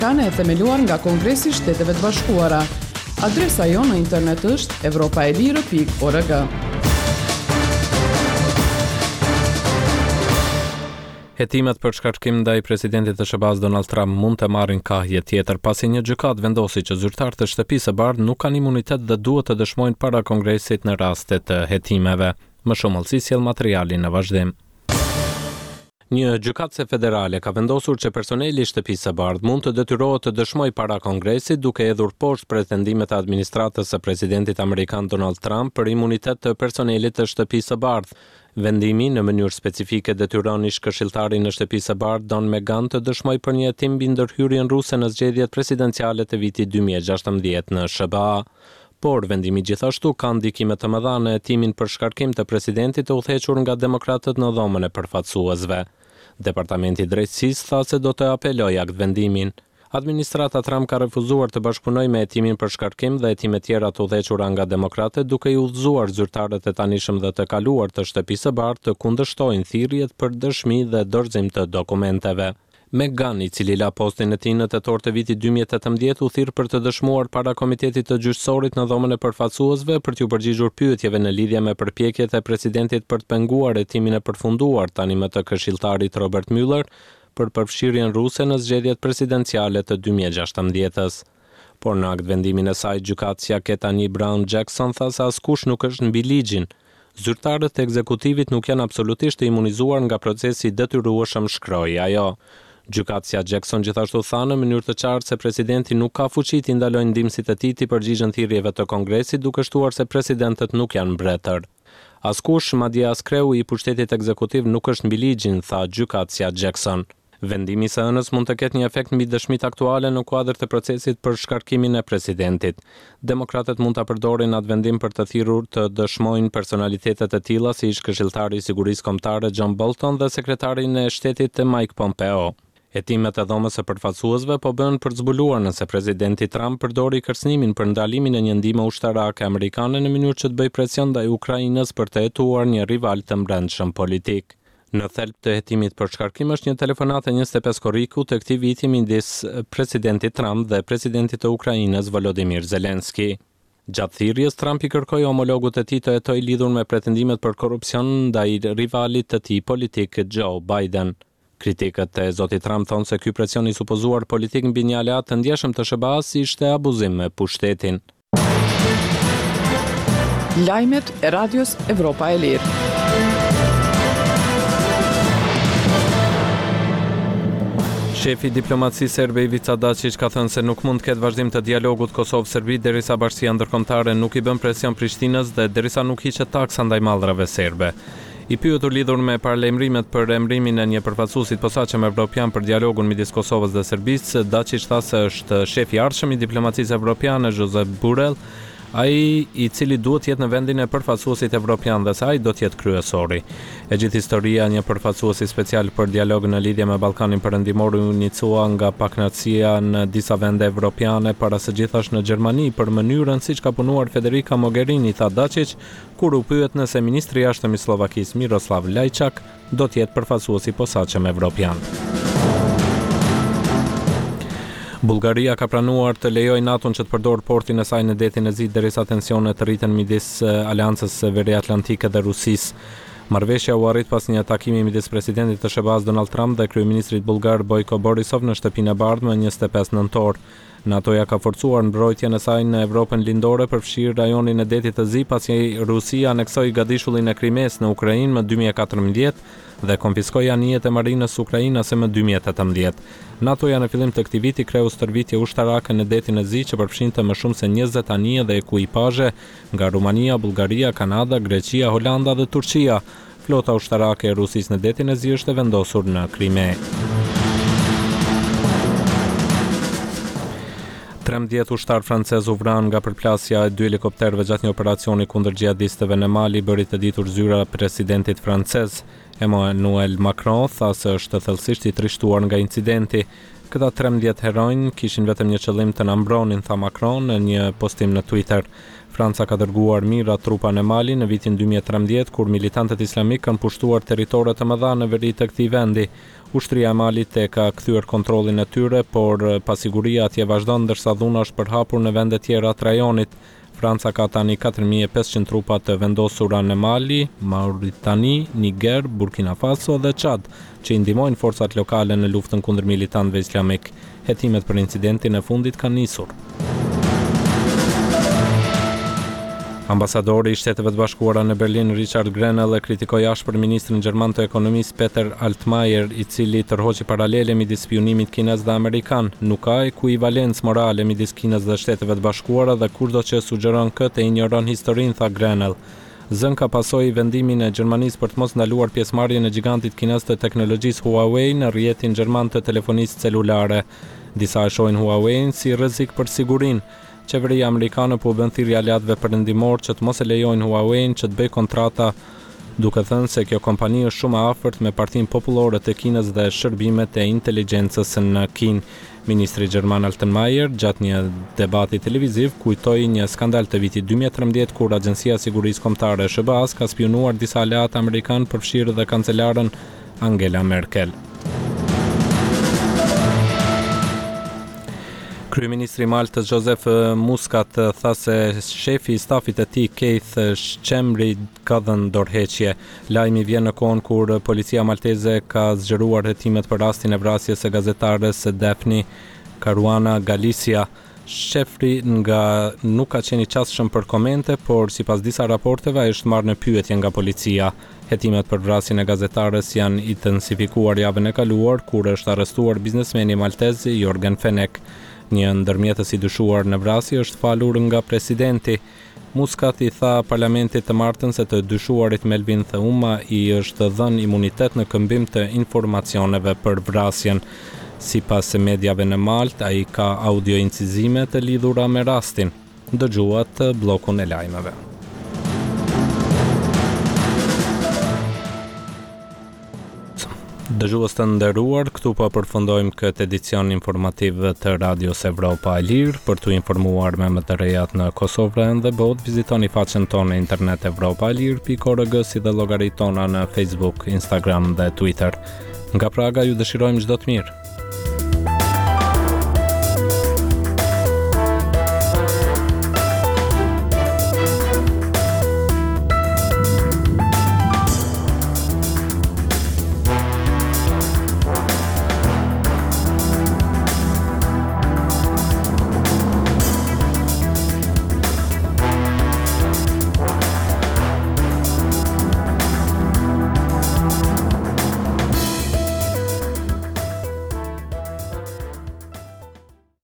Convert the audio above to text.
Kanë e themeluar nga Kongresi i Shteteve të Bashkuara. Adresa jonë në internet është europaelirë.org. Hetimet për shkarkim ndaj presidentit të SBA-s Donald Trump mund të marrin kahje tjetër pasi një gjykat vendosi që zyrtarët e Shtëpisë së Bardhë nuk kanë imunitet dhe duhet të dëshmojnë para Kongresit në raste të hetimeve. Më shumë ëllësi sjell materialin në vazhdim. Një gjykatëse federale ka vendosur që personeli i Shtëpisë së Bardhë mund të detyrohet të dëshmojë para Kongresit duke hedhur poshtë pretendimet e administratës së presidentit amerikan Donald Trump për imunitet të personelit të Shtëpisë së Bardhë. Vendimi në mënyrë specifike detyron ish-këshilltarin në Shtëpisë së Bardhë Don McGahn të dëshmojë për një hetim mbi ndërhyrjen ruse në zgjedhjet presidenciale të vitit 2016 në SBA. Por vendimi gjithashtu ka ndikime të mëdha në hetimin për shkarkim të presidentit të udhëhequr nga demokratët në dhomën e përfaqësuesve. Departamenti i Drejtësisë tha se do të apelojë akt vendimin. Administrata Trump ka refuzuar të bashkëpunojë me hetimin për shkarkim dhe hetime tjera të udhëhequra nga demokratët, duke i udhëzuar zyrtarët e tanishëm dhe të kaluar të Shtëpisë së Bardhë të kundërshtojnë thirrjet për dëshmi dhe dorëzim të dokumenteve. McGahn, i cili la postin e tij në tetor të vitit 2018, u thirr për të dëshmuar para Komitetit të Gjyqësorit në dhomën e përfaqësuesve për t'u përgjigjur pyetjeve në lidhje me përpjekjet e presidentit për të penguar hetimin e përfunduar tani më të këshilltarit Robert Mueller për përfshirjen ruse në zgjedhjet presidenciale të 2016-s. Por në akt vendimin e saj, gjykatësia Ketanji Brown Jackson tha se askush nuk është mbi ligjin. Zyrtarët e ekzekutivit nuk janë absolutisht të imunizuar nga procesi i detyrueshëm, shkroi ajo. Gjykatësia Jackson gjithashtu tha në mënyrë të qartë se presidenti nuk ka fuqi të ndalojë ndihmësit e tij të përgjigjen thirrjeve të Kongresit, duke shtuar se presidentët nuk janë mbretër. Askush, madje as kreu i pushtetit ekzekutiv nuk është mbi ligjin, tha gjykatësia Jackson. Vendimi i së hënës mund të ketë një efekt mbi dëshmitë aktuale në kuadër të procesit për shkarkimin e presidentit. Demokratët mund ta përdorin atë vendim për të thirrur të dëshmojnë personalitete të tilla si ish-këshilltari i sigurisë kombëtare John Bolton dhe sekretarin e shtetit Mike Pompeo. Hetimet e dhomës së përfaqësuesve po bëhen për të zbuluar nëse presidenti Trump përdori kërcënimin për ndalimin e një ndihme ushtarake amerikane në mënyrë që të bëjë presion ndaj Ukrainës për të hetuar një rival të brendshëm politik. Në thelb të hetimit për shkarkim është një telefonat e 25 korriku të këtij viti midis presidentit Trump dhe presidentit të Ukrainës Volodymyr Zelensky. Gjatë thirrjes, Trump i kërkoi homologut e tij të hetojë lidhur me pretendimet për korrupsion ndaj rivalit të tij politik Joe Biden. Kritikët e zotit Trump thonë se ky presion i supozuar politik mbi një aleat të ndjeshëm të SBA-s ishte abuzim me pushtetin. Lajmet e Radios Evropa e Lirë. Shefi i diplomacisë serbe Ivica Dačić ka thënë se nuk mund të ketë vazhdim të dialogut Kosovë-Serbi derisa bashkia ndërkombëtare nuk i bën presion Prishtinës dhe derisa nuk hiqet taksa ndaj mallrave serbe. I pyetur lidhur me paralajmërimet për emërimin e një përfaqësuesi të posaçëm evropian për dialogun midis Kosovës dhe Serbisë, Dačić tha se është shefi i ardhshëm i diplomacisë evropiane Josep Borrell, ai i cili duhet të jetë në vendin e përfaqësuesit evropian dhe se ai do të jetë kryesori. E gjithë historia një përfaqësuesi special për dialog në lidhje me Ballkanin Perëndimor u inicua nga pakënaqësia në disa vende evropiane, para së gjithash në Gjermani, për mënyrën siç ka punuar Federica Mogherini, tha Dačić, kur u pyet nëse ministri i jashtëm i Slovakisë Miroslav Lajčák do të jetë përfaqësuesi i posaçëm evropian. Bullgaria ka pranuar të lejojë NATO-n që të përdorë portin e saj në detin e Zi derisa tensionet të rriten midis Aleancës Veriatlantike dhe Rusisë. Marrëveshja u arrit pas një takimi midis presidentit të SBA-s Donald Trump dhe kryeministrit bullgar Bojko Borisov në shtëpinë e bardhë më 25 nëntor. NATO-ja ka forcuar mbrojtjen e saj në Evropën lindore për fshirë rajonin e detit të Zi pasi Rusia aneksoi gadishullin e Krimes në Ukrainë më 2014 dhe konfiskoi anijet e marinës ukrainase më 2018. NATO-ja në fillim të këtij viti kreu stërvitje ushtarake në detin e Zi që përfshinte më shumë se 20 anije dhe ekuipazhe nga Rumania, Bullgaria, Kanada, Greqia, Holanda dhe Turqia. Flota ushtarake e Rusisë në detin e Zi është vendosur në Krime. 13 ushtar francez u vranë nga përplasja e 2 helikopterëve gjatë një operacioni kundër xhihadistëve në Mali, bëri të ditur zyra presidentit francez. Emmanuel Macron tha se është thellësisht i trishtuar nga incidenti. Këta 13 heronj kishin vetëm një qëllim të na mbronin, tha Macron në një postim në Twitter. Franca ka dërguar mijëra trupa në Mali në vitin 2013 kur militantët islamik kanë pushtuar territore të mëdha në veri të këtij vendi. Ushtria e Malit e ka kthyer kontrollin e tyre, por pasiguria atje vazhdon ndërsa dhuna është përhapur në vende tjera të rajonit. Franca ka tani 4500 trupa të vendosura në Mali, Mauritani, Niger, Burkina Faso dhe Çad, që i ndihmojnë forcat lokale në luftën kundër militantëve islamik. Hetimet për incidentin e fundit kanë nisur. Ambasadori i Shteteve të Bashkuara në Berlin, Richard Grenell, e kritikoi ashpër ministrin gjerman të ekonomisë Peter Altmaier, i cili tërhoqi paralele midis spionimit kinez dhe amerikan. Nuk ka ekuivalencë morale midis Kinës dhe Shteteve të Bashkuara dhe kushdo që sugjeron këtë e injoron historinë, tha Grenell. Zën ka pasoi vendimin e Gjermanisë për të mos ndaluar pjesëmarrjen e gigantit kinez të teknologjisë Huawei në rrjetin gjerman të telefonisë celulare. Disa e shohin Huawei si rrezik për sigurinë. Qeveria amerikane po bën thirrje aleatëve perëndimor që të mos e lejojnë Huawei që të bëjë kontrata, duke thënë se kjo kompani është shumë e afërt me Partinë Popullore të Kinës dhe shërbimet e inteligjencës në Kinë. Ministri gjerman Altmaier, gjatë një debati televiziv, kujtoi një skandal të vitit 2013 kur Agjencia e Sigurisë Kombëtare SBA ka spionuar disa aleatë amerikanë, përfshirë dhe kancelaren Angela Merkel. Kryeministri i Maltës Joseph Muscat tha se shefi i stafit të tij Keith Schembri ka dhënë dorëheqje. Lajmi vjen në kohën kur policia malteze ka zgjeruar hetimet për rastin e vrasjes së gazetares Daphne Caruana Galizia. Shefri nuk ka qenë i qasshëm për komente, por sipas disa raporteve ai është marrë në pyetje nga policia. Hetimet për vrasjen e gazetares janë intensifikuar javën e kaluar kur është arrestuar biznesmeni maltez Jorgen Fenek. Një ndërmjetës i dyshuar në vrasje është falur nga presidenti. Muscat i tha parlamentit të martën se të dyshuarit Melvin Theuma i është dhënë imunitet në këmbim të informacioneve për vrasjen. Sipas mediave në Maltë, ai ka audio incizime të lidhura me rastin. Dëgjuat bllokun e lajmeve. Dëgjues të nderuar, këtu po përfundojmë këtë edicion informativ të Radios Evropa e Lirë. Për t'u informuar me më të rejat në Kosovë dhe botë, vizitoni faqen tonë në internet evropaelir.org, si dhe llogaritë tona në Facebook, Instagram dhe Twitter. Nga Praga ju dëshirojmë çdo të mirë.